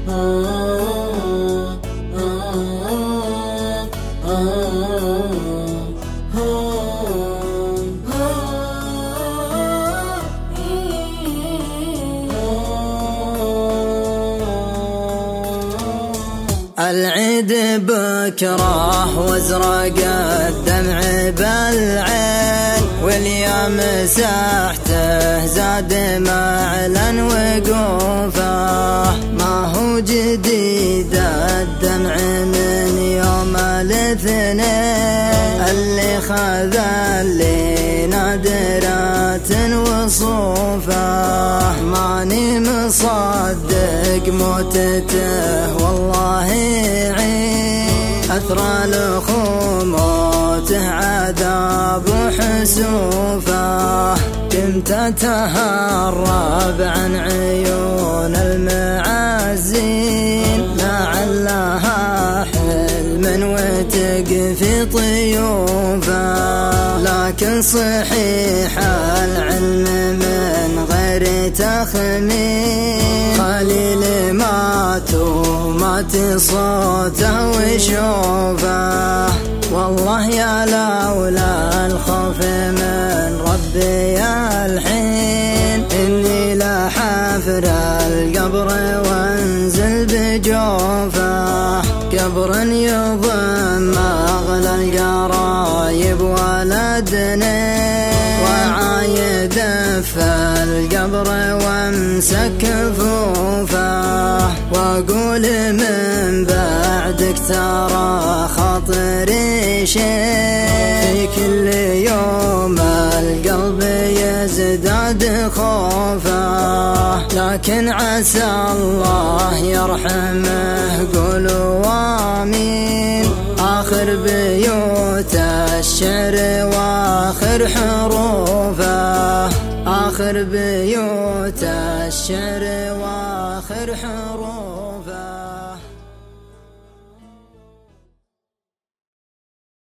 العيد بكره وازرق الدمع بالعين، واليوم مسحته زاد معلن وقوفه. ما هو جديد الدمع من يوم الاثنين، اللي خذل نادرات وصوفه. ماني مصدق موتته والله عين، أثرى لخومته عذاب وحسوفه. كنت أتهرب عن عيون المعزين، لعلها حلم وتقفي طيوفه. لكن صحيح العلم من غير تخمين، خليل مات ومات صوته وشوفه. والله يا لولا الخوف من ربي الحين، إني لحفر القبر وانزل بجوفه. قبر يضم أغلى القرايب ولدني، وعايد في القبر وامسك كفوفه. واقول من بعدك ترى خاطري شيء، في كل يوم القلب يزداد خوفه. لكن عسى الله يرحمه قولوا آمين، آخر بيوت الشعر واخر حروفه. آخر بيوت الشعر واخر حروفه.